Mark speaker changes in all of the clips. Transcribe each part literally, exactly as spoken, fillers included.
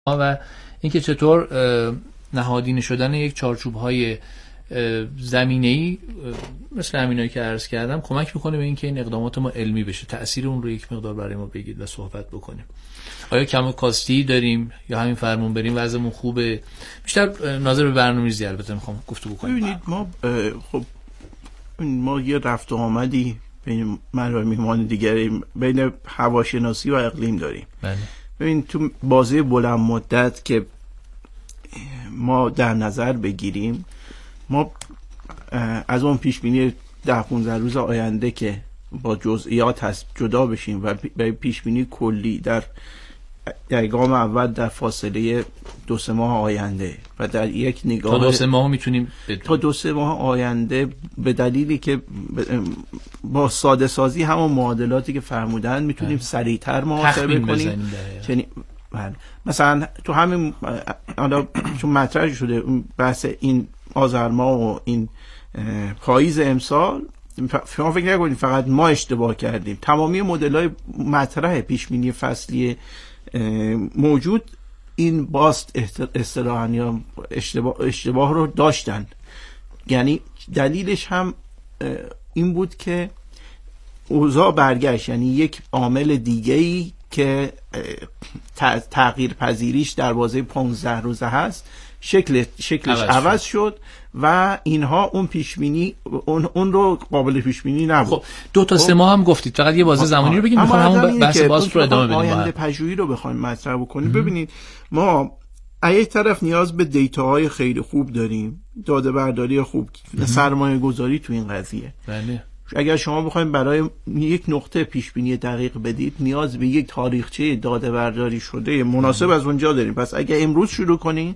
Speaker 1: و اینکه چطور نهادینه شدن یک چارچوب‌های زمینه‌ای مثل همینایی که عرض کردم کمک میکنه به اینکه این اقدامات ما علمی بشه، تأثیر اون رو یک مقدار برای ما بگید و صحبت بکنیم. آیا کم کاستی داریم یا همین فرمون بریم وضعمون خوبه؟ بیشتر ناظر به برنامه‌ریزی البته میخوام گفتگو بکنیم.
Speaker 2: ببینید ما خب ما یه رفت و آمدی بین من و میهمان دیگری بین هواشناسی و اقلیم داریم.
Speaker 1: بله.
Speaker 2: ببین تو بازه بلند مدت که ما در نظر بگیریم، ما از اون پیش بینی ده پانزده روز آینده که با جزئیات هست جدا بشیم و به پیش بینی کلی در در گام اول در فاصله دو سه ماه آینده و در یک نگاه
Speaker 1: تا دو سه ماه میتونیم بدونیم.
Speaker 2: تا دو سه ماه آینده به دلیلی که با ساده سازی همون معادلاتی که فرمودن میتونیم سریعتر محاسبه کنیم. یعنی مثلا تو همین حالا چون مطرح شده بحث این آذر ماه و این پاییز امسال، شما فکر نکنید فقط ما اشتباه کردیم. تمامی مدل‌های مطرح پیش‌بینی فصلی موجود این باست اصطلاحاً یا اشتباه اشتباه رو داشتن. یعنی دلیلش هم این بود که اوضاع برگشت، یعنی یک عامل دیگه‌ای که تغییر پذیریش در بازه پانزده روزه هست شکل شکلش عوض, عوض شد و اینها اون پیش بینی اون اون رو قابل پیش بینی نبود.
Speaker 1: خب دو تا سه ماه هم گفتید، فقط یه بازه زمانی رو بگیم، می‌خوام همون بحث باز رو ادامه بدیم.
Speaker 2: آینده پژوهی رو بخوایم مطرح بکنیم. ببینید ما از یک طرف نیاز به دیتاهای خیلی خوب داریم، داده برداری خوب، سرمایه گذاری تو این قضیه.
Speaker 1: بله.
Speaker 2: اگر شما بخواید برای یک نقطه پیش بینی دقیق بدید نیاز به یک تاریخچه داده برداری شده مناسب از اونجا داریم. پس اگر امروز شروع کنین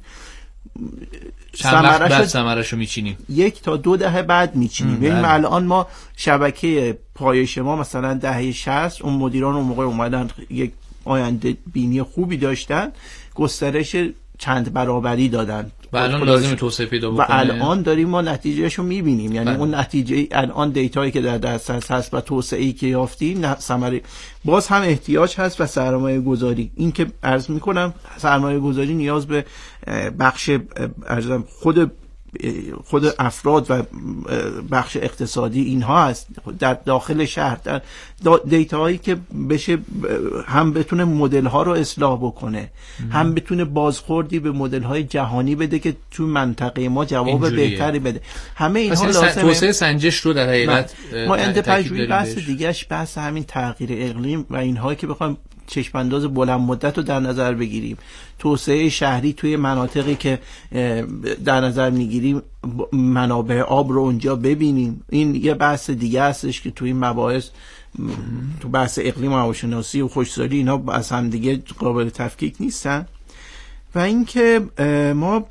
Speaker 1: ثمره‌شو میچینیم،
Speaker 2: یک تا دو دهه بعد میچینیم. ببین الان ما شبکه پایش ما مثلا دهه شصت اون مدیران اون موقع اومدن یک آینده بینی خوبی داشتن، گسترش چند برابری دادن
Speaker 1: و الان لازم توسعه پیدا بکنه
Speaker 2: و الان داریم ما نتیجهشو میبینیم. یعنی بله. اون نتیجه الان دیتایی که در دسترس هست و توسعه‌ای که یافتیم ثمره باز هم احتیاج هست و سرمایه گذاری. این که عرض میکنم سرمایه گذاری نیاز به بخش ارزم خود خود افراد و بخش اقتصادی اینها هست در داخل شهر، در دیتاهایی که بشه هم بتونه مدل ها رو اصلاح بکنه ام. هم بتونه بازخوردی به مدل های جهانی بده که تو منطقه ما جواب بهتری بده. همه اینها لازمه.
Speaker 1: توسعه سنجش رو در حقیقت
Speaker 2: ما اند پژوهی بحث دیگهش بحث همین تغییر اقلیم و اینها که بخوایم چشم انداز بلند مدت رو در نظر بگیریم، توسعه شهری توی مناطقی که در نظر میگیریم منابع آب رو اونجا ببینیم. این یه بحث دیگه هستش که توی این مباحث تو بحث اقلیم و هواشناسی و خشکسالی اینا از هم دیگه قابل تفکیک نیستن. و اینکه ما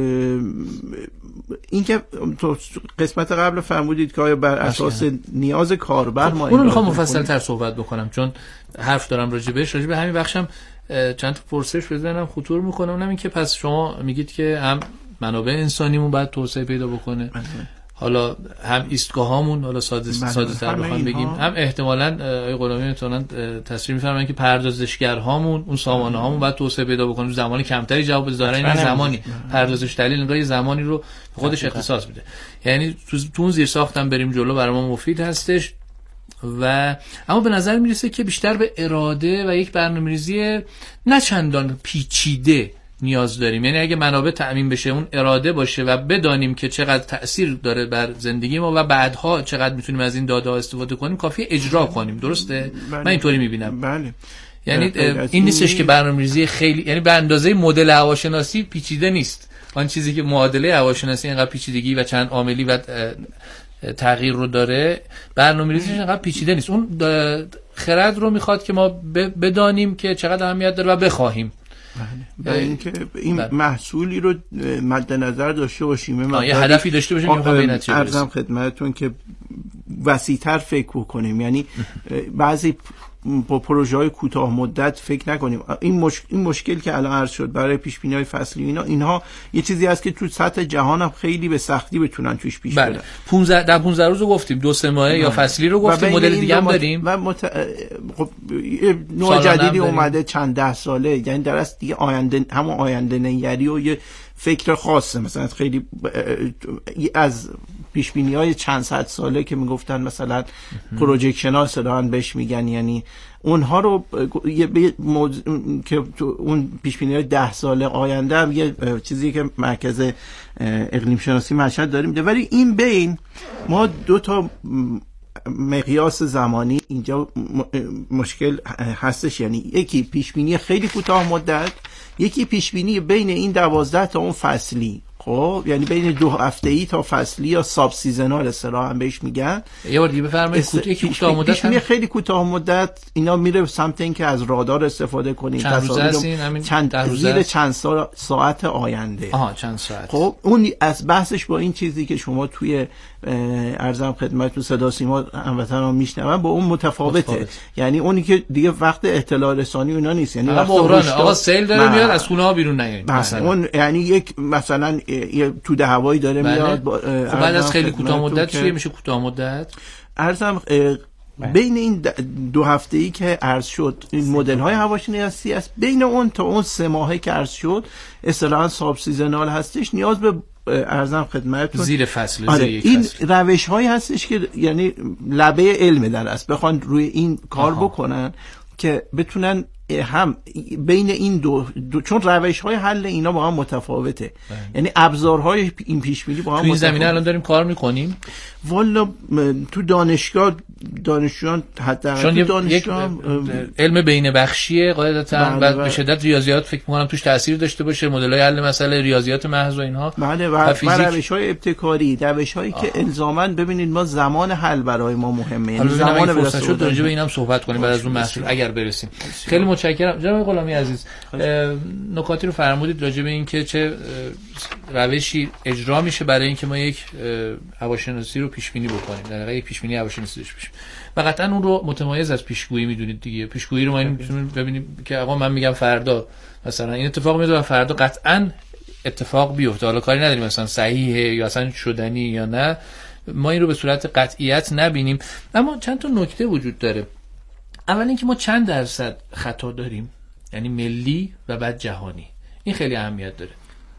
Speaker 2: اینکه تو قسمت قبل فرمودید که آیا بر اساس نیاز کاربر ما
Speaker 1: اون رو میخوام مفصل تر صحبت بکنم چون حرف دارم راجع بهش. راجع به همین بخشم چند تا پرسش بزنم خطور میکنم. اونم این که پس شما میگید که هم منابع انسانیمون باید توسعه پیدا بکنه، حالا هم ایستگاهامون، حالا ساده ساده تر بخوام بگیم، هم احتمالاً آقای غلامی میتونن تصریح میفرماین که پردازشگرهامون، اون سامانه هامون باید توسعه پیدا بکنه، زمانی کمتری جواب بده. ظاهرا این زمانی پردازش دلیل نگاه زمانی رو خودش اختصاص میده. یعنی تو تو اون زیر ساختم بریم جلو برای ما مفید هستش. و اما به نظر میرسه که بیشتر به اراده و یک برنامه‌ریزی نه چندان پیچیده نیاز داریم. یعنی اگه منابع تأمین بشه، اون اراده باشه و بدانیم که چقدر تأثیر داره بر زندگی ما و بعدها چقدر میتونیم از این داده ها استفاده کنیم، کافیه اجرا کنیم. درسته؟
Speaker 2: بله.
Speaker 1: من اینطوری میبینم.
Speaker 2: بله.
Speaker 1: یعنی این نیستش که برنامه‌ریزی خیلی، یعنی به اندازه مدل هواشناسی پیچیده نیست. آن چیزی که معادله هواشناسی اینقدر پیچیدگی و چند عاملی و تغییر رو داره، برنامه‌ریزیش اینقدر پیچیده نیست. اون خرد رو میخواد که ما بدانیم که چقدر اهمیت داره و بخواهیم.
Speaker 2: و اینکه این بله. محصولی رو مد نظر داشته باشیم،
Speaker 1: یه هدفی داشته باشیم که میخوام به این نتیجه برسیم.
Speaker 2: عرضم خدمتتون که وسیع‌تر فکر کنیم. یعنی بعضی با پروژه‌های کوتاه مدت فکر نکنیم. این مشکل این مشکل که الان عرض شد برای پیش بینی‌های فصلی اینا اینها یه چیزی هست که تو سطح جهان هم خیلی به سختی بتونن توش پیش برن.
Speaker 1: پانزده در پانزده روز رو گفتیم، دو سه ماهه یا فصلی رو گفتیم، مدل دیگه هم داریم
Speaker 2: و مت... خب نوع جدیدی اومده چند ده ساله، یعنی در اصل دیگه آینده همون آینده نگری و یه فکر خاصه. مثلا خیلی از پیش بینی‌های چند صد ساله که میگفتن مثلا پروجکشن ها اصطلاحاً بهش میگن، یعنی اونها رو یه موضوع که تو اون پیش بینی‌های ده ساله آینده هم یه چیزی که مرکز اقلیم شناسی مشهد داریم، ولی این بین ما دو تا مقیاس زمانی اینجا مشکل هستش. یعنی یکی پیش بینی خیلی کوتاه مدت، یکی پیش بینی بین این دوازده تا اون فصلی. خب یعنی بین دو هفته‌ای تا فصلی یا ساب سیزنال اصطلاحاً بهش میگن.
Speaker 1: یه بار دیگه بفرمایید کوتاه کوتاه مدت
Speaker 2: پیش بینی خیلی کوتاه مدت اینا میره سمت این که از رادار استفاده کنیم،
Speaker 1: تصاویر
Speaker 2: چند زیر چند سا... ساعت آینده.
Speaker 1: آها چند ساعت.
Speaker 2: خب اون از بحثش با این چیزی که شما توی ارزم خدمتتون صدا سیما هموطنان میشنون با اون متفاوته. متفاوت. یعنی اونی که دیگه وقت اطلاع رسانی اونا نیست، یعنی وقت
Speaker 1: بحرانه آقا سیل داره میاد از خونه ها بیرون نیاین
Speaker 2: مثلا اون یعنی یک مثلا یه توده هوایی داره بله. میاد با
Speaker 1: خب بعد از خیلی کوتاه مدت چیه میشه کوتاه مدت؟
Speaker 2: ارزم بین این دو هفته‌ای که عرض شد این مدل های هواشناسی است، بین اون تا اون سه ماهه که عرض شد اصطلاحاً ساب سیزنال هستش، نیاز به ارزم خدمتتون
Speaker 1: زیر فصل
Speaker 2: آره
Speaker 1: زیر یک
Speaker 2: این
Speaker 1: فصل.
Speaker 2: روش هایی هستش که یعنی لبه علم در است بخوان روی این کار آها. بکنن که بتونن هم بین این دو, دو چون روش های حل اینا با هم متفاوته بله. یعنی ابزارهای این پیش بینی با هم
Speaker 1: تو این زمینه الان داریم کار میکنیم.
Speaker 2: والا تو دانشگاه دانشجویان حتی تو دانشگاه
Speaker 1: علم بین بخشیه قاعدتا و به شدت ریاضیات فکر میکنم توش تاثیر داشته باشه، مدل‌های حل مسئله ریاضیات محض و اینها.
Speaker 2: بله و, و روش‌های ابتکاری، روش‌هایی که الزاماً ببینید ما زمان حل برای ما مهمه، یعنی زمان
Speaker 1: فرصت شد راجع به اینم صحبت کنیم بعد از اون محصول اگر برسیم. خیلی متشکرم جناب غلامی عزیز. نکاتی رو فرمودید راجع به اینکه چه روشی اجرا میشه برای اینکه ما یک هواشناسی رو پیش بینی بکنیم، در واقع یک پیش بینی هواشناسی داشته باشیم. و قطعا اون رو متمایز از پیشگویی میدونید دیگه. پیشگویی رو ما میتونیم ببینیم که آقا من میگم فردا مثلا این اتفاق میفته و فردا قطعا اتفاق بیفته، حالا کاری نداریم مثلا صحیحه یا اصلا شدنی یا نه، ما این رو به صورت قطعیت نبینیم. اما چند تا نکته وجود داره. اول اینکه ما چند درصد خطا داریم، یعنی ملی و بعد جهانی. این خیلی اهمیت داره.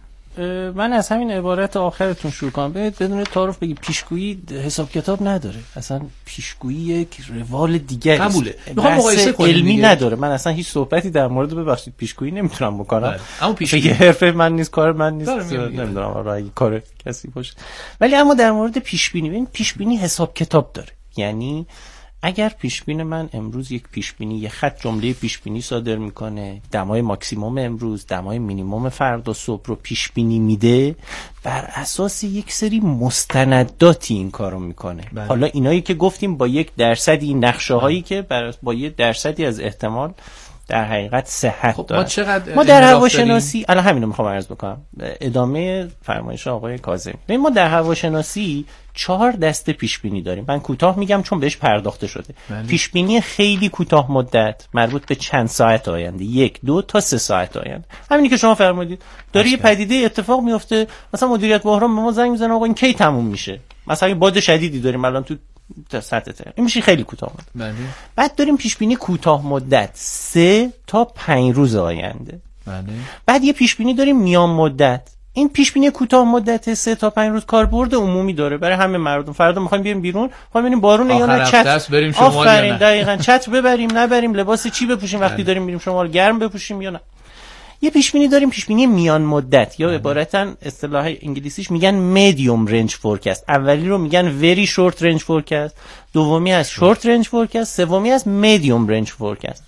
Speaker 3: من از همین عبارت آخرتون شروع کنم. بدون تعارف بگی پیشگویی حساب کتاب نداره. اصلا پیشگویی یک روال دیگه است.
Speaker 1: قبوله. میخوام مقایسه کنیم.
Speaker 3: علمی نداره. من اصلا هیچ صحبتی در مورد ببخشید پیشگویی نمیتونم بکنم.
Speaker 1: اما پیشگویی
Speaker 3: حرفه من نیست، کار من نیست. نمیدونم رای کار کسی باشه. ولی اما در مورد پیش بینی، ببین پیش بینی حساب کتاب داره. یعنی اگر پیش بینی من امروز یک پیش بینی یه خط جمله پیش بینی صادر میکنه، دمای ماکسیموم امروز، دمای مینیمم فردا صبح رو پیش بینی میده، بر اساس یک سری مستنداتی این کارو میکنه. بله. حالا اینایی که گفتیم با یک درصدی نقشه هایی که با یک درصدی از احتمال در حقیقت صحت
Speaker 1: خب
Speaker 3: داره.
Speaker 1: ما چقدر
Speaker 3: ما در هواشناسی الان همین رو میخوام عرض بکنم ادامه فرمایش آقای کاظمی. ببین ما در هواشناسی چهار دسته پیش بینی داریم. من کوتاه میگم چون بهش پرداخته شده. پیش بینی خیلی کوتاه مدت مربوط به چند ساعت آینده، یک دو تا سه ساعت آینده. همینی که شما فرمودید داره یه پدیده اتفاق میفته، مثلا مدیریت بحران به ما زنگ میزنه آقا این کی تموم میشه، مثلا باد شدیدی داریم الان تو سطح تر، این میشه خیلی کوتاه مدت. بعد داریم پیش بینی کوتاه مدت سه تا پنج روز آینده. بله. بعد یه پیش بینی داریم میان مدت. این پیش بینی کوتاه مدت سه تا پنج روز کاربرد عمومی داره برای همه مردم. فردا میخوایم بریم بیرون، میخوایم بریم بارون یا نه چتر
Speaker 1: بریم شمال یا نه،
Speaker 3: دقیقاً چتر ببریم نبریم، لباس چی بپوشیم وقتی داریم میریم شمال، گرم بپوشیم یا نه. یه پیش بینی داریم پیش بینی میان مدت یا عبارتاً اصطلاح انگلیسیش میگن میدیوم رنج فورکاست. اولی رو میگن وری شورت رنج فورکاست، دومی از شورت رنج فورکاست، سومی از میدیوم رنج فورکاست.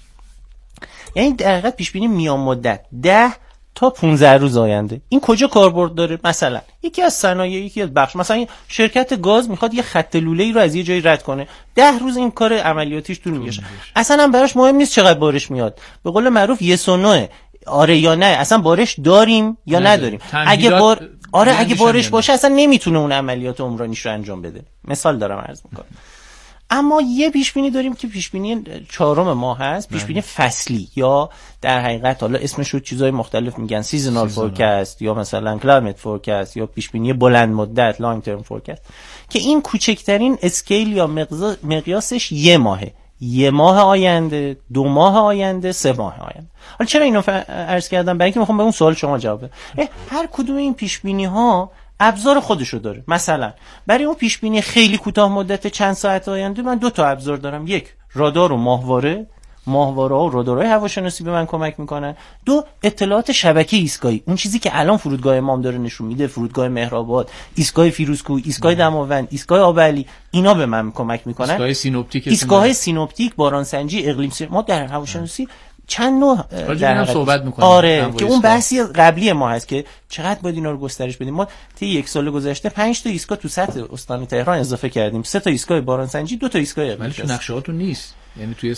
Speaker 3: یعنی در حقیقت پیش بینی میان مدت ده تا پانزده روز آینده. این کجا کاربرد داره؟ مثلا یکی از صنایع، یکی از بخش، مثلا شرکت گاز میخواد یه خط لوله‌ای رو از یه جایی رد کنه، ده روز این کار عملیاتیش طول میکشه. اصلا هم براش مهم نیست چقدر بارش میاد. به قول معروف یس و نو، آره یا نه، اصلا بارش داریم یا نداریم. اگه بار آره اگه بارش باشه اصلا نمیتونه اون عملیات عمرانیش رو انجام بده. مثال دارم عرض میکنم. اما یه پیش بینی داریم که پیش بینی چهارم ماه هست، پیش بینی فصلی، یا در حقیقت حالا اسمش رو چیزای مختلف میگن، سیزونال فورکاست یا مثلا کلایمت فورکاست یا پیش بینی بلند مدت لانگ ترم فورکاست، که این کوچکترین اسکیل یا مقیاسش یه ماهه، یه ماه آینده، دو ماه آینده، سه ماه آینده. حالا چرا اینو عرض کردم؟ برای اینکه میخوام به اون سوال شما جواب بدم. هر کدوم این پیش بینی ها ابزار خودشو داره. مثلا برای اون پیش بینی خیلی کوتاه مدت چند ساعت آینده من دو تا ابزار دارم، یک رادار و ماهواره، ماهواره ها و رادارهای هواشناسی به من کمک میکنن. دو اطلاعات شبکه ایستگاهی، اون چیزی که الان فرودگاه امام داره نشون میده، فرودگاه مهرآباد، ایستگاه فیروزکوه، ایستگاه دماوند، ایستگاه آبعلی، اینا به من کمک میکنن.
Speaker 1: ایستگاه سینوپتیک،
Speaker 3: ایستگاه سینوپتیک، بارانسنجی، اقلیم سنجی. ما در هواشناسی چند نوع
Speaker 1: در صحبت میکنیم.
Speaker 3: آره که اون بحثی قبلی ما هست که چقدر باید اینا رو گسترش بدیم. ما طی یک سال گذشته پنج تا ایستگاه تو سطح استان تهران اضافه کردیم، سه تا ایستگاه بارانسنجی، دو تا ایستگاه اقلیم.
Speaker 1: ولی تو نقشه‌هاتون نیست، یعنی توی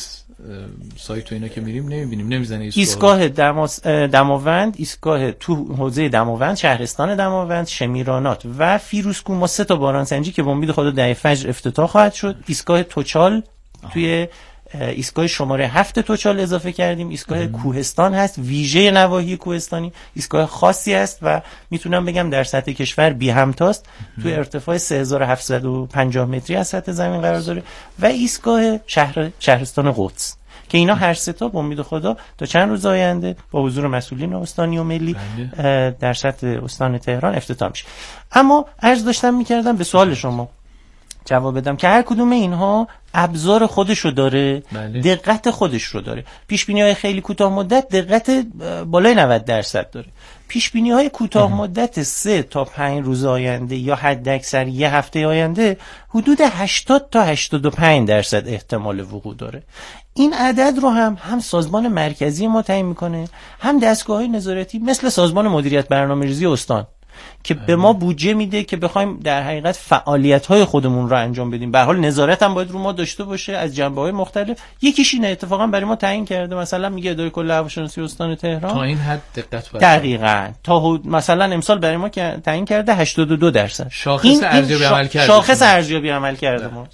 Speaker 1: سایت و اینا که میریم نمیبینیم، نمیزنه
Speaker 3: ایستگاه دماوند، ایستگاه تو حوزه دماوند، شهرستان دماوند، شمیرانات و فیروزکوه، ما سه تا بارانسنجی که به امید خدا در فجر افتتاح خواهد شد. ایستگاه توچال توی ایستگاه شماره هفت توچال اضافه کردیم. ایستگاه کوهستان هست، ویژه نواحی کوهستانی، ایستگاه خاصی است و میتونم بگم در سطح کشور بی همتاست، توی ارتفاع سه هزار و هفتصد و پنجاه متری از سطح زمین قرار داره. و ایستگاه شهر شهرستان قدس که اینا هر سه تا به امید خدا تا چند روز آینده با حضور مسئولین استانی و ملی در سطح استان تهران افتتاح میشه. اما عرض داشتم میکردم به سوال شما جواب بدم که هر کدوم اینها ابزار خودش رو داره، بله. دقت خودش رو داره. پیش بینی های خیلی کوتاه مدت دقت بالای نود درصد داره. پیش بینی های کوتاه مدت سه تا پنج روز آینده یا حد اکثر یه هفته آینده حدود هشتاد تا هشتاد و پنج درصد احتمال وقوع داره. این عدد رو هم هم سازمان مرکزی ما تعیین میکنه، هم دستگاه‌های نظارتی مثل سازمان مدیریت برنامه‌ریزی استان که به ما بودجه میده که بخوایم در حقیقت فعالیت‌های خودمون رو انجام بدیم. به هر حال نظارت هم باید رو ما داشته باشه از جنبه‌های مختلف. یکیش اینه اتفاقا برای ما تعیین کرده، مثلا میگه اداره کل هواشناسی استان تهران
Speaker 1: تا این حد دقت باید
Speaker 3: دقیقاً تا مثلا امسال برای ما که تعیین کرده هشتاد و دو درصد
Speaker 1: شاخص ارزیابی عمل کرده،
Speaker 3: شاخص ارزیابی عمل کرده ما.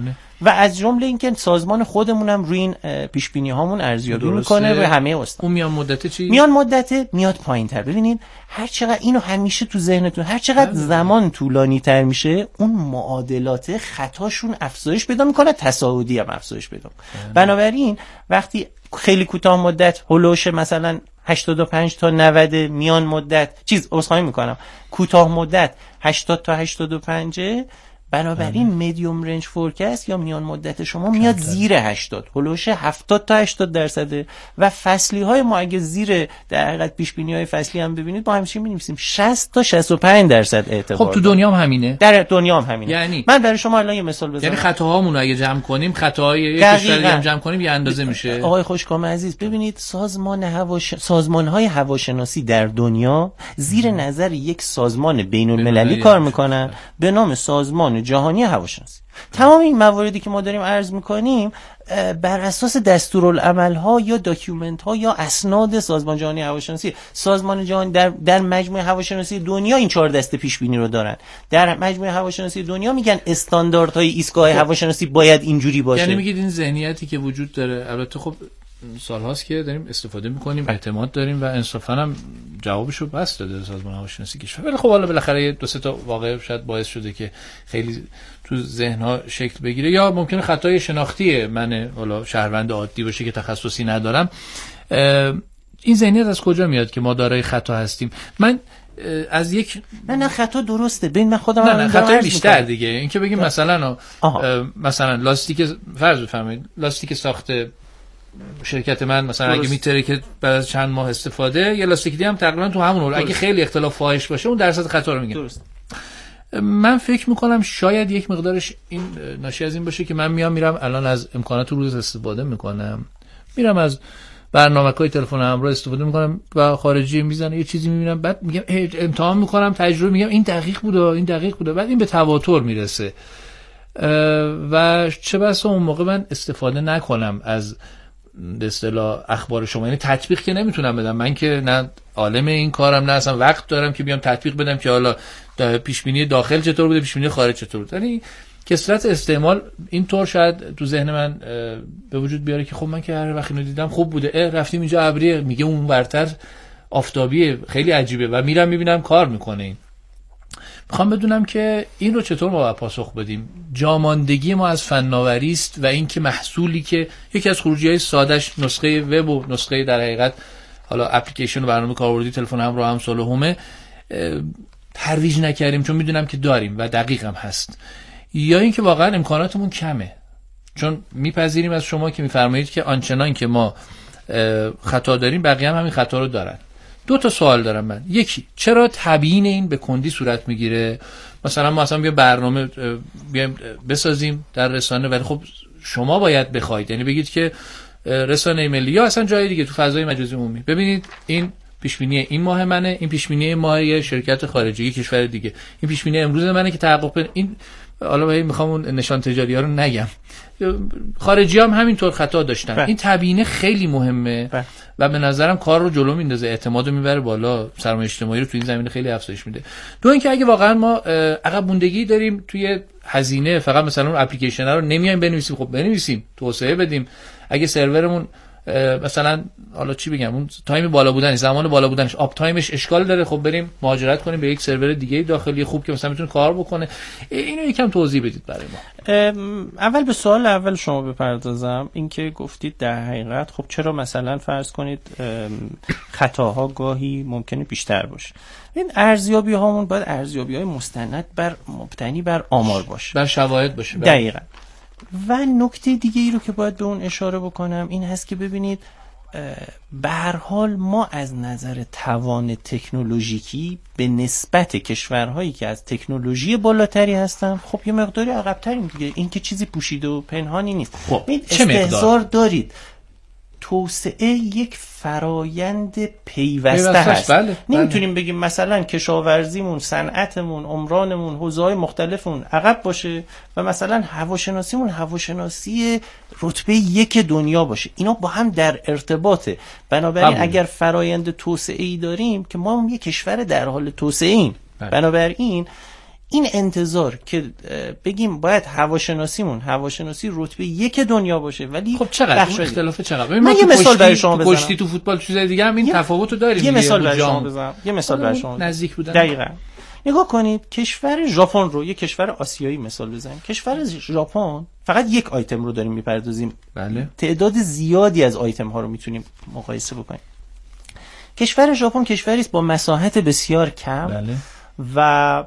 Speaker 3: و از جمله اینکه سازمان خودمونم روی این پیش بینی هامون ارزیابی میکنه روی همه استان.
Speaker 1: اون میان مدت چی؟
Speaker 3: میان مدت میاد پایین‌تر. ببینید هر چقدر اینو همیشه تو ذهنتون، هر چقدر زمان طولانی تر میشه اون معادلات خطاشون افزایش پیدا میکنه، تصاعدی هم افزایش پیدا میکنه. بنابراین وقتی خیلی کوتاه مدت هولوش مثلا هشتاد و پنج تا نود، میان مدت چیز عذرخواهی میکنم کوتاه مدت هشتاد تا هشتاد و پنج، بنابراین میدیوم رنج فورکاست یا میان مدت شما میاد زیر هشتاد، هولوش هفتاد تا هشتاد درصده. و فصلی های ما اگه زیر در حقیقت پیش بینی های فصلی هم ببینید ما همیشه می‌نویسیم شصت تا شصت و پنج درصد اعتبار.
Speaker 1: خب تو دنیا هم همینه،
Speaker 3: در دنیا هم همینه.
Speaker 1: یعنی
Speaker 3: من برای شما الان یه مثال بزنم.
Speaker 1: یعنی خطاهامون رو اگه جمع کنیم، خطاهای یک کشور هم جمع کنیم یه اندازه میشه.
Speaker 3: آقای خوشکام عزیز ببینید سازمان هواش سازمان‌های هواشناسی در دنیا زیر نظر یک سازمان بین‌المللی کار میکنن به نام سازمان جهانی هواشناسی. تمام این مواردی که ما داریم عرض میکنیم بر اساس دستورالعمل ها یا داکیومنت ها یا اسناد سازمان جهانی هواشناسی. سازمان جهانی در در مجموعه هواشناسی دنیا این چهار دسته پیش بینی رو دارن. در مجموعه هواشناسی دنیا میگن استانداردهای ایستگاه هواشناسی باید اینجوری باشه.
Speaker 1: یعنی میگید این ذهنیتی که وجود داره، البته خب سال‌هاست که داریم استفاده میکنیم، اعتماد داریم و انصافا هم جوابشو بس داده سازمان هواشناسی کشور. ولی خب حالا بالاخره دو سه تا واقعه شاید باعث شده که خیلی تو ذهن‌ها شکل بگیره، یا ممکنه خطای شناختی من حالا شهروند عادی باشه که تخصصی ندارم. این ذهنیت از کجا میاد که ما دارای خطا هستیم؟ من از یک
Speaker 3: نه نه خطا درسته، ببین من خودم
Speaker 1: نه نه خطای بیشتر دیگه، این که بگیم مثلا مثلا لاستیک فرض بفرمایید لاستیک ساخته شرکت من مثلا درست. اگه میتره که بعد از چند ماه استفاده یه لاستیک دی هم تقریبا تو همون حال، اگه خیلی اختلاف فاحش باشه اون درصد خطا رو میگه. درست. من فکر میکنم شاید یک مقدارش این ناشی از این باشه که من میام میرم الان از امکانات روز استفاده میکنم، میرم از برنامه‌های تلفن همراه استفاده میکنم و خارجی میزنه یه چیزی میبینم، بعد میگم امتحان میکنم، تجربه میگم این دقیق بوده این دقیق بوده، بعد این به تواتر میرسه و چه بسا اون موقع من استفاده نکنم از به اصطلاح اخبار شما. یعنی تطبیق که نمیتونم بدم، من که نه عالم این کارم نه اصلا وقت دارم که بیام تطبیق بدم که حالا پیش بینی داخل چطور بوده پیش بینی خارج چطور بوده. یعنی کثرت استعمال اینطور شاید تو ذهن من به وجود بیاره که خب من که هر وقت اینو دیدم خوب بوده، اه رفتیم اینجا ابریه، میگه اون ورتر آفتابیه، خیلی عجیبه و میرم میبینم کار میکنه. این میخوام بدونم که این رو چطور ما باید پاسخ بدیم. جاماندگی ما از فناوری است و اینکه محصولی که یکی از خروجی‌های سادهش نسخه وب و نسخه در حقیقت حالا اپلیکیشن و برنامه کاربردی تلفن همراه هم سال همه ترویج نکردیم چون میدونم که داریم و دقیق هم هست، یا اینکه واقعا امکاناتمون کمه. چون میپذیریم از شما که میفرمایید که آنچنان که ما خطا داریم بقیه هم همین خطا رو دارن. دو تا سوال دارم من. یکی، چرا تبیین این به کندی صورت میگیره؟ مثلا ما اصلا بیا برنامه بیایم بسازیم در رسانه، ولی خب شما باید بخواید، یعنی بگید که رسانه ملی یا اصلا جای دیگه تو فضای مجازی عمومی ببینید این پیشبینی این ماه منه، این پیشبینی ماه شرکت خارجی کشور دیگه، این پیشبینی امروز منه که تحقق این. حالا من میخوام اون نشان تجاری ها رو نگم، خارجی هم همینطور خطا داشتن. بره. این تبیینه خیلی مهمه بره. و به نظرم کار رو جلو میندازه، اعتماد رو میبره بالا، سرمایه اجتماعی رو تو این زمینه خیلی افزایش میده. دو اینکه اگه واقعا ما عقب موندگی داریم توی هزینه، فقط مثلا اون اپلیکیشن رو نمیایم بنویسیم، خب بنویسیم، توسعه بدیم. اگه سرورمون مثلا حالا چی بگم، اون تایم بالا بودنش، زمان بالا بودنش، آپ تایمش اشکال داره، خب بریم مهاجرت کنیم به یک سرور دیگه داخلی خوب که مثلا میتونه کار بکنه. اینو یکم توضیح بدید برای ما.
Speaker 3: اول به سوال اول شما بپردازم، اینکه گفتید در حقیقت خب چرا مثلا فرض کنید خطاها گاهی ممکنه بیشتر باشه. این ارزیابی هامون باید ارزیابی های مستند بر مبتنی بر آمار باشه،
Speaker 1: بر شواهد باشه.
Speaker 3: دقیقاً. و نکته دیگه ای رو که باید به اون اشاره بکنم این هست که ببینید به هر حال ما از نظر توان تکنولوژیکی به نسبت کشورهایی که از تکنولوژی بالاتری هستن خب یه مقداری عقب‌تریم دیگه. این که چیزی پوشیده و پنهانی نیست.
Speaker 1: خب
Speaker 3: استحضار دارید توسعه یک فرایند پیوسته هست.
Speaker 1: بله، بله.
Speaker 3: نمیتونیم بگیم مثلا کشاورزیمون، صنعتمون، عمرانمون، حوزه‌های مختلفمون عقب باشه و مثلا هواشناسیمون هواشناسی رتبه یک دنیا باشه. اینا با هم در ارتباطه. بنابراین بله. اگر فرایند توسعه‌ای داریم که ما هم یک کشور در حال توسعه ایم، بله. بنابراین این انتظار که بگیم باید هواشناسیمون هواشناسی رتبه یک دنیا باشه، ولی
Speaker 1: خب چقدر اون اختلافه چقدر؟
Speaker 3: من یه مثال برای شما بزنم.
Speaker 1: کشتی تو فوتبال تو چیزای دیگه هم این تفاوتو داریم.
Speaker 3: یه مثال برای شما بزنم. یه مثال برای شما
Speaker 1: نزدیک بودن.
Speaker 3: دقیقاً. نگاه کنید کشور ژاپن رو، یک کشور آسیایی مثال بزنیم. کشور ژاپن فقط یک آیتم رو داریم میپردازیم.
Speaker 1: بله.
Speaker 3: تعداد زیادی از آیتم ها رو میتونیم مقایسه بکنیم. کشور ژاپن کشوری است با مساحت بسیار کم.
Speaker 1: بله.
Speaker 3: و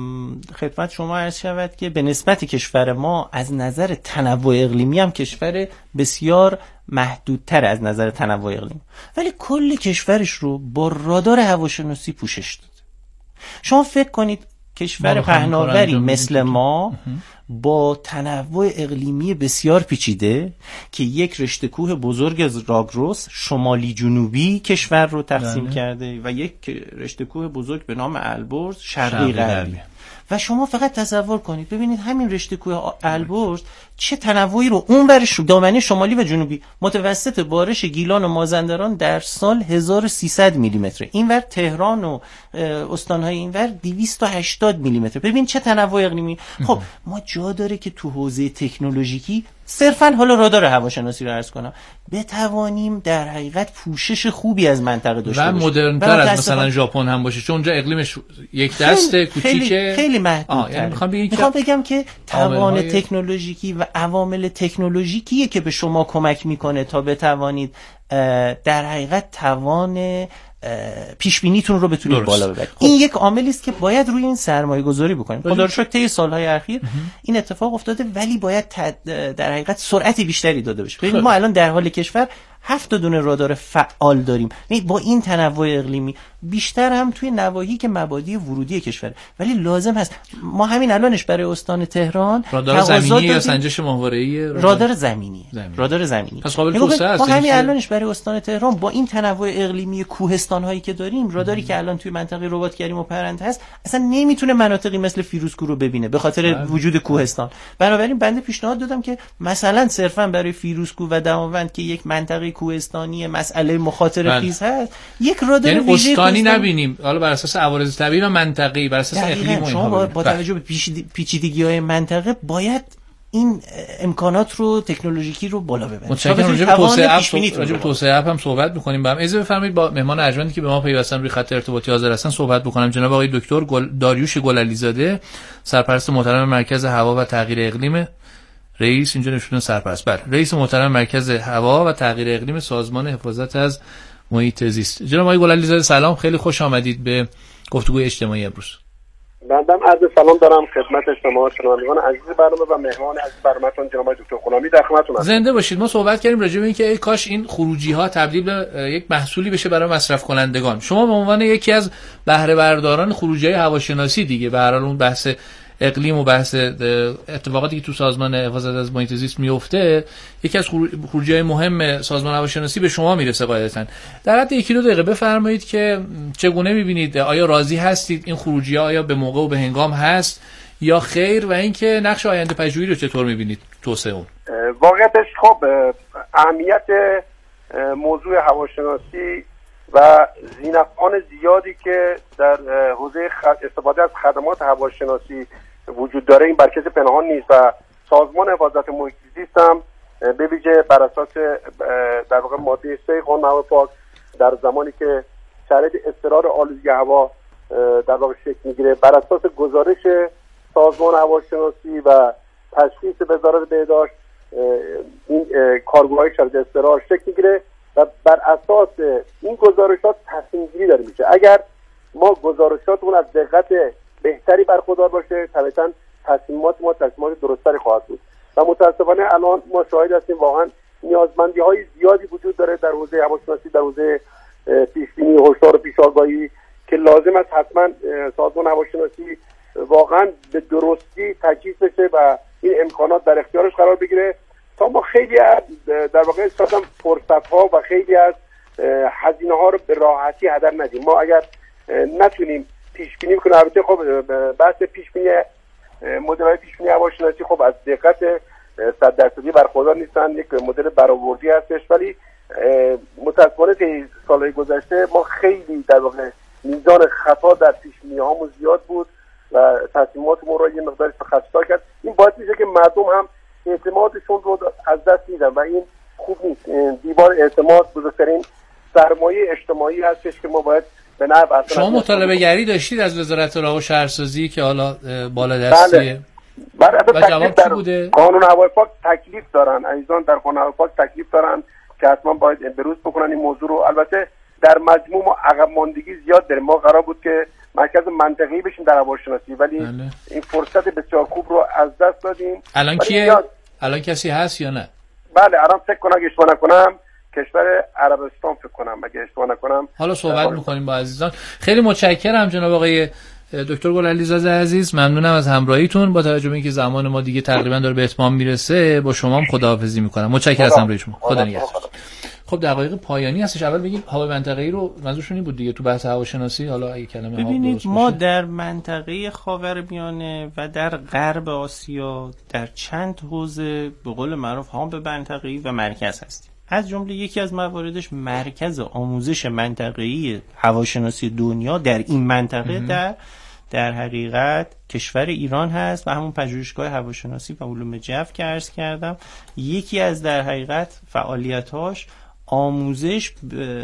Speaker 3: خدمت شما عرض شود که به نسبت کشور ما از نظر تنوع اقلیمی هم کشور بسیار محدودتر از نظر تنوع اقلیمی، ولی کل کشورش رو با رادار هواشناسی پوشش داد. شما فکر کنید کشور پهناوری مثل ما با تنوع اقلیمی بسیار پیچیده که یک رشته کوه بزرگ از راگروس شمالی جنوبی کشور رو تقسیم بله. کرده و یک رشته کوه بزرگ به نام البرز شرقی غربی. و شما فقط تصور کنید ببینید همین رشته کوه البرز چه تنوعی رو اون ورش دامنه شمالی و جنوبی. متوسط بارش گیلان و مازندران در سال هزار و سیصد میلی متر، اینور تهران و استانهای اینور دویست و هشتاد میلی متر. ببین چه تنوع اقلیمی. خب ما جا داره که تو حوزه تکنولوژیکی صرفا حالا رادار هواشناسی رو عرض کنم بتوانیم در حقیقت پوشش خوبی از منطقه داشته باشیم
Speaker 1: و مدرن‌تر از مثلا ژاپن هم باشه، چون اونجا اقلیمش یک دسته کوچیکه،
Speaker 3: خیلی, خیلی محدود.
Speaker 1: یعنی میخوام بگم
Speaker 3: میخوام بگم که توان های... تکنولوژیکی و عوامل تکنولوژیکیه که به شما کمک میکنه تا بتوانید در حقیقت توان پیش بینیتون رو بتونید درست. بالا ببرید. این یک عاملی است که باید روی این سرمایه گذاری بکنیم. خدا رو شکر طی سالهای اخیر این اتفاق افتاده، ولی باید در حقیقت سرعت بیشتری داده بشه. ببینید ما الان در حال کشور هفت دونه رادار فعال داریم. با این تنوع اقلیمی بیشتر هم توی نواحی که مبادی ورودی کشور، ولی لازم هست ما همین الانش برای استان تهران
Speaker 1: رادار زمینی یا سنجش ماهواره‌ای
Speaker 3: رادار, رادار زمینی زمین. رادار زمینی
Speaker 1: پس قابل توسعه است.
Speaker 3: ما همین الانش برای استان تهران با این تنوع اقلیمی کوهستان هایی که داریم، راداری که الان توی منطقه رباط کریم و پرنده هست اصلا نمیتونه مناطقی مثل فیروزکوه رو ببینه به خاطر بله. وجود کوهستان. بنابراین بنده پیشنهاد دادم که مثلا صرفا برای فیروزکوه و دماوند که یک منطقه های کوهستانی، مسئله مخاطره خیز هست، یک رادار
Speaker 1: یعنی ویژه استانی نبینیم، حالا بر اساس عوارض طبیعی و منطقه‌ای، بر اساس اقلیم و
Speaker 3: شما با, با توجه به پیچیدگی‌های منطقه باید این امکانات رو تکنولوژیکی رو بالا ببرید.
Speaker 1: متشکرم. راجع به توسعه اپ راجع به توسعه اپ هم صحبت می‌کنیم. با هم اجازه بفرمایید با مهمان ارجمندی که به ما پیوستن روی خط ارتباطی حاضر هستن صحبت بکنم. جناب آقای دکتر گل... داریوش گلعلیزاده، سرپرست محترم مرکز هوا و تغییر اقلیم، رئیس اینجا نشون سرپرست بله رئیس محترم مرکز هوا و تغییر اقلیم سازمان حفاظت از محیط زیست. جناب آقای گلعلیزاده سلام، خیلی خوش آمدید به گفتگوی اجتماعی امروز.
Speaker 4: بنده عرض سلام دارم خدمت شما شنوندگان عزیز برنامه و مهمان عزیز برنامه‌تون جناب دکتر غلامی، در خدمتتون هستم.
Speaker 1: زنده باشید. ما صحبت کردیم راجع به اینکه ای کاش این خروجی ها تبدیل به یک محصولی بشه برای مصرف کنندگان. شما به عنوان یکی از بهره برداران خروجی های هواشناسی دیگه، به هر حال اون بحث اقلیم و بحث اتفاقاتی که تو سازمان حفاظت از محیط زیست میفته، یکی از خروجی‌های مهم سازمان هواشناسی به شما میرسه قاعدتاً. در حد یکی دو دقیقه بفرمایید که چگونه می‌بینید، آیا راضی هستید این خروجی‌ها آیا به موقع و به هنگام هست یا خیر، و اینکه نقش آینده پژوهی رو چطور می‌بینید توسعه اون؟
Speaker 4: واقعیتش خب اهمیت موضوع هواشناسی و ذینفعان زیادی که در حوزه استفاده از خدمات هواشناسی وجود داره این برکز پنهان نیست و سازمان حفاظت محیط زیست هم به ویژه بر اساس در واقع ماده سه قانون هوای پاک در زمانی که شرایط اضطرار آلودگی هوا در واقع شکل میگیره، بر اساس گزارش سازمان هواشناسی و تشخیص وزارت بهداشت این کارگروهای شرایط اضطرار شکل میگیره و بر اساس این گزارشات تصمیم گیری داره میشه. اگر ما گزارشاتمون از دقت بهتری برخوردار باشه، طبعاً تصمیمات ما تصمیمات درستری خواهد بود و متاسفانه الان ما شاهد هستیم واقعا نیازمندی های زیادی وجود داره در حوزه هواشناسی، در حوزه پیشبینی، هشدار و پیش‌آگاهی که لازم است حتما سازمان هواشناسی واقعا به درستی تجهیز بشه و این امکانات در اختیارش قرار بگیره تا ما خیلی از در واقع سازم فرصت ها و خیلی از هزینه ها رو به راحتی هدر ندیم. ما اگر نتونیم پیش بینی کنیم، البته خب بحث پیش بینی مدل های پیش بینی هواشناسی خب از دقت صد درصدی برخوردار نیستن، یک مدل برآوردی هستش، ولی متأسفانه طی سالهای گذشته ما خیلی در واقع میزان خطا در پیش بینی هامون زیاد بود و تصمیماتمون رو یه مقدار خطا کرد. این باعث میشه که مردم هم اعتمادشون رو از دست میدن و این خوب نیست. دیوار اعتماد بزرگترین سرمایه اجتماعی هستش که ما باید به نحو اصلا.
Speaker 1: شما مطالبه گری داشتید از وزارت راه و شهرسازی که حالا بالا دستیه؟
Speaker 4: بله. و جواب چی بوده؟ قانون هوای پاک تکلیف دارن عزیزان، در قانون هوای پاک تکلیف دارن که حتما باید بروز بکنن این موضوع رو. البته در مجموع ما عقب ماندگی زیاد داریم. ما قرار بود که مرکز منطقه‌ای بشیم در هواشناسی ولی بله. این فرصت بسیار خوب رو از دست دادیم.
Speaker 1: الان کیه؟ یاد... الان کسی هست یا نه؟
Speaker 4: بله الان فکر کنم اگه اشتباه نکنم کشور عربستان فکر کنم اگه اشتباه نکنم.
Speaker 1: حالا صحبت می‌کنیم با عزیزان. خیلی متشکرم جناب آقای دکتر گلعلیزاده عزیز، ممنونم از همراهیتون. با توجه به اینکه زمان ما دیگه تقریبا داره به اتمام میرسه با شما هم خداحافظی می‌کنم. متشکرم از همراهی شما. خدا نگهدار. خب دقایق پایانی هستش. اول بگیم هوای منطقه‌ای رو منظورشون این بود دیگه تو بحث هواشناسی. حالا اگه کلمه ها
Speaker 3: ببینید ما باشه. در منطقه خاورمیانه و در غرب آسیا در چند حوزه به قول معروف هام منطقه‌ای و مرکز هستیم. از جمله یکی از مواردش مرکز آموزش منطقه‌ای هواشناسی دنیا در این منطقه ام. در در حقیقت کشور ایران هست و همون پژوهشگاه هواشناسی و علوم جو که عرض کردم. یکی از در حقیقت فعالیت‌هاش آموزش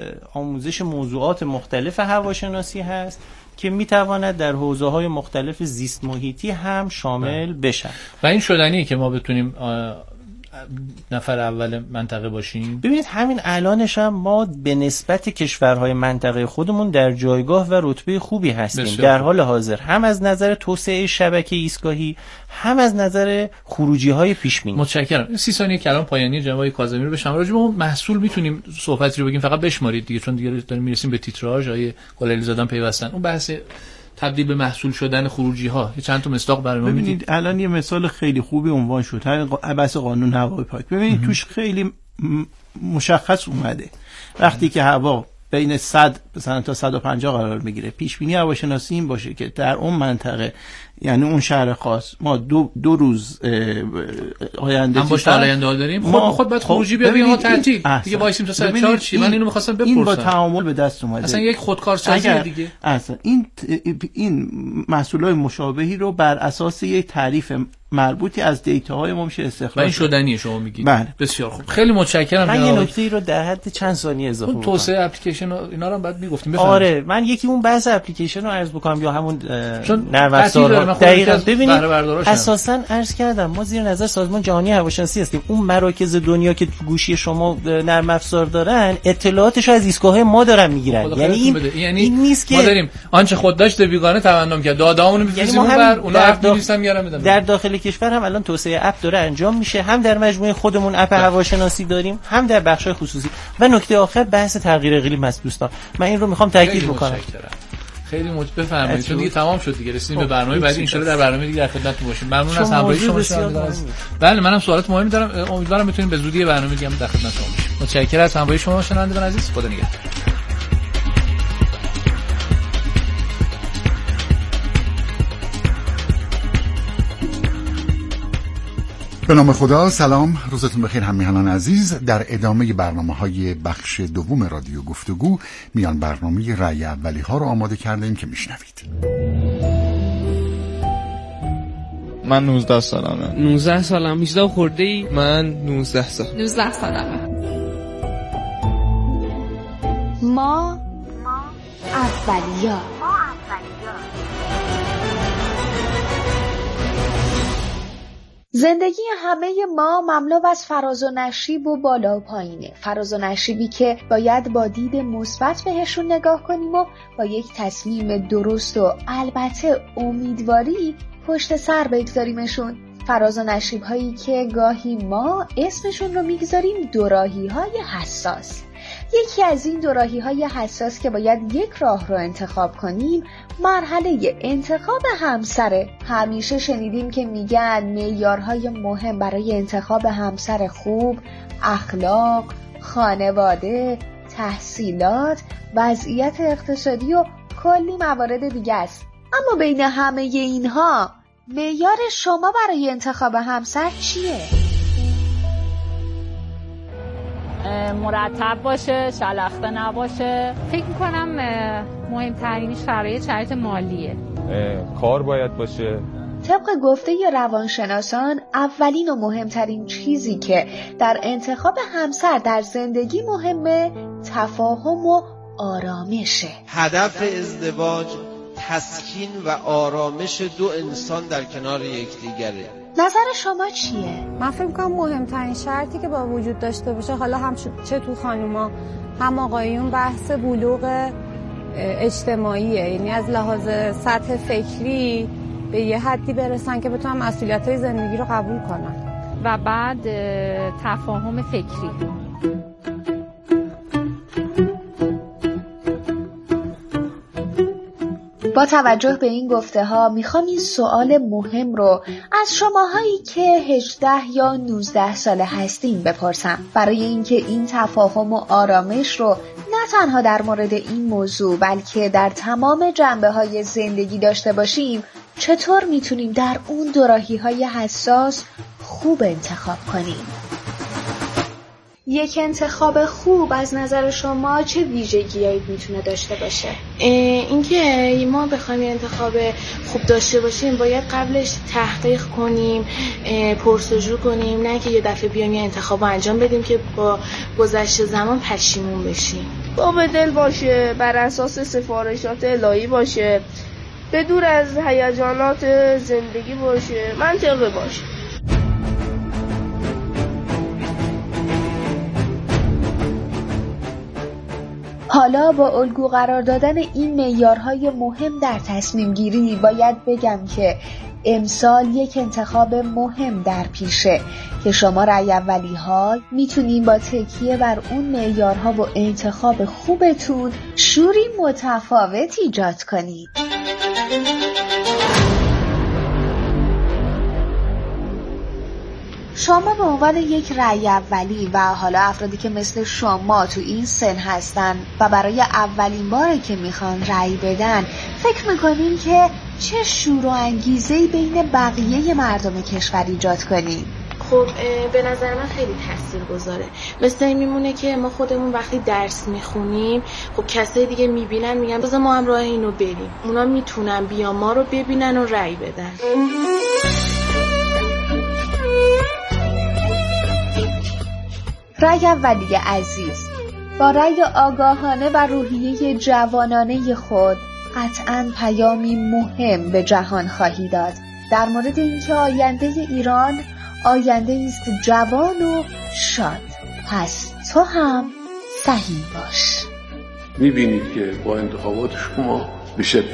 Speaker 3: آموزش موضوعات مختلف هواشناسی هست که میتواند در حوزه‌های مختلف زیست محیطی هم شامل بشن
Speaker 1: و این شدنیه که ما بتونیم نفر اول منطقه باشیم.
Speaker 3: ببینید همین الانش هم ما به نسبت کشورهای منطقه خودمون در جایگاه و رتبه خوبی هستیم بسیار. در حال حاضر هم از نظر توسعه شبکه ایستگاهی هم از نظر خروجی های پیش بینی.
Speaker 1: متشکرم. سی ثانیه کلام پایانی جناب کاظمی رو بشم. راجع به اون محصول میتونیم صحبتی رو بگیم، فقط بشمارید دیگه چون دیگه داریم میرسیم به تیتراژ. آیه گلعلیزاده پیوستن اون بحث تبدیل به محصول شدن خروجی ها چند تا مصداق برای ما
Speaker 2: میدید. الان یه مثال خیلی خوبی عنوان شد، همین بحث قانون هوای پاک. ببینید توش خیلی مشخص اومده وقتی که هوا بین صد مثلا تا صد و پنجاه قرار میگیره، پیش بینی هواشناسی این باشه که در اون منطقه یعنی اون شهر خاص ما دو دو روز آینده
Speaker 1: هم باش آینده داریم، خود به خود باید خروجی بیا بگیم ما تعطیل دیگه وایسیم تا ساعت چهار چی. من اینو می‌خواستم بپرسم،
Speaker 2: این با تعامل به دست اومده،
Speaker 1: اصلا یک خودکارسازی دیگه.
Speaker 2: اصلا این این محصولات مشابهی رو بر اساس یک تعریف مربوطی از دیتاهای ما میشه استخراج.
Speaker 1: و این شدنیه شما میگید.
Speaker 2: بله.
Speaker 1: بسیار خوب، خیلی متشکرم.
Speaker 3: من یه نکته رو در حد چند ثانیه اضافه
Speaker 1: کنم. توسعه اپلیکیشن اینا رو هم بعد میگفتیم بفهمید.
Speaker 3: آره، من یکی اون بحث اپلیکیشن رو عرض بکنم یا همون
Speaker 1: نرم افزار.
Speaker 3: دقیقاً ببینید اساساً عرض کردم ما زیر نظر سازمان جهانی هواشناسی هستیم. اون مراکز دنیا که تو گوشی شما نرم افزار دارن اطلاعاتشو از ایستگاه‌های ما دارن میگیرن. یعنی این
Speaker 1: یعنی
Speaker 3: این نیست که
Speaker 1: ما داریم آنچه خود داشت بیگانه تبنم کرد، دادامونو می‌فرستیم اونور، اونا اپ می‌نویسن میارن میدن.
Speaker 3: در داخل کشور هم الان توسعه اپ داره انجام میشه، هم در مجموعه خودمون اپ هواشناسی داریم، هم در بخش‌های خصوصی. و نکته آخر بحث تغییر اقلیم است دوستان، من این رو میخوام تاکید بکنم.
Speaker 1: خیلی مت بفرمایید چون دیگه تمام شد دیگه، رسیدیم به برنامه بعدی، ان شاءالله در برنامه دیگه در خدمتتون باشیم. ممنون از همراهی شما. بله منم سوالات مهمی دارم، امیدوارم بتونیم به زودی برنامه دیگه در خدمت شما باشیم. متشکرم از همراهی شما شنوندگان عزیز، خدا نگهدار.
Speaker 5: به نام خدا. سلام، روزتون بخیر همراهان عزیز. در ادامه برنامه‌های بخش دوم رادیو گفتگو میان برنامه رأی اولی ها رو آماده کردیم که میشنوید.
Speaker 6: من نوزده سالمه.
Speaker 7: نوزده سالم. هجده خورده ای؟
Speaker 6: من نوزده سال.
Speaker 8: نوزده سالمه.
Speaker 9: ما اولیا. زندگی همه ما مملو از فراز و نشیب و بالا و پایینه. فراز و نشیبی که باید با دید مثبت بهشون نگاه کنیم و با یک تصمیم درست و البته امیدواری پشت سر بگذاریمشون. فراز و نشیب هایی که گاهی ما اسمشون رو میگذاریم دوراهی های حساس. یکی از این دوراهی های حساس که باید یک راه رو انتخاب کنیم مرحله انتخاب همسره. همیشه شنیدیم که میگن معیارهای مهم برای انتخاب همسر خوب اخلاق، خانواده، تحصیلات، وضعیت اقتصادی و کلی موارد دیگه است. اما بین همه اینها معیار شما برای انتخاب همسر چیه؟
Speaker 10: مرتب باشه، شلخته نباشه.
Speaker 8: فکر میکنم مهمترینش شرایط شرایط مالیه.
Speaker 6: کار باید باشه.
Speaker 9: طبق گفته روانشناسان اولین و مهمترین چیزی که در انتخاب همسر در زندگی مهمه تفاهم و آرامشه.
Speaker 11: هدف ازدواج تسکین و آرامش دو انسان در کنار یکدیگره.
Speaker 9: نظر شما چیه؟
Speaker 12: من فکر کنم مهمترین شرطی که با وجود داشته باشه، حالا هم چه تو خانوما هم آقایون، بحث بلوغ اجتماعیه. یعنی از لحاظ سطح فکری به یه حدی برسن که بتونن مسئولیت‌های زندگی رو قبول کنن.
Speaker 8: و بعد تفاهم فکری.
Speaker 9: با توجه به این گفته ها میخوام این سوال مهم رو از شماهایی که هجده یا نوزده ساله هستین بپرسم، برای اینکه این تفاهم و آرامش رو نه تنها در مورد این موضوع بلکه در تمام جنبه های زندگی داشته باشیم. چطور میتونیم در اون دوراهی های حساس خوب انتخاب کنیم؟ یک انتخاب خوب از نظر شما چه ویژگی‌هایی میتونه داشته باشه؟
Speaker 13: اینکه ما بخوایم انتخاب خوب داشته باشیم باید قبلش تحقیق کنیم، پرسجو کنیم، نه که یه دفعه بیایم یه انتخاب انجام بدیم که با گذشت زمان پشیمون بشیم.
Speaker 14: با به دل باشه، بر اساس سفارشات الهی باشه، به دور از هیجانات زندگی باشه، منطقی باشه.
Speaker 9: حالا با الگو قرار دادن این معیارهای مهم در تصمیم گیری باید بگم که امسال یک انتخاب مهم در پیشه که شما رأی اولی ها میتونین با تکیه بر اون معیارها و انتخاب خوبتون شوری متفاوت ایجاد کنید. شما به عنوان یک رأی اولی و حالا افرادی که مثل شما تو این سن هستن و برای اولین باره که میخوان رأی بدن، فکر میکنین که چه شور و انگیزه‌ای بین بقیه مردم کشور ایجاد کنین؟
Speaker 13: خب به نظر من خیلی تاثیر گذاره. مثل این میمونه که ما خودمون وقتی درس میخونیم، خب کسای دیگه میبینن میگن بذار ما هم راه اینو بریم، اونا میتونن بیا ما رو ببینن و رأی بدن.
Speaker 9: رأی اولی عزیز، با رأی آگاهانه و روحیه جوانانه خود قطعاً پیامی مهم به جهان خواهی داد در مورد اینکه آینده ایران آینده است جوان و شاد. پس تو هم صحیح باش.
Speaker 15: میبینید که با انتخابات شما به شدت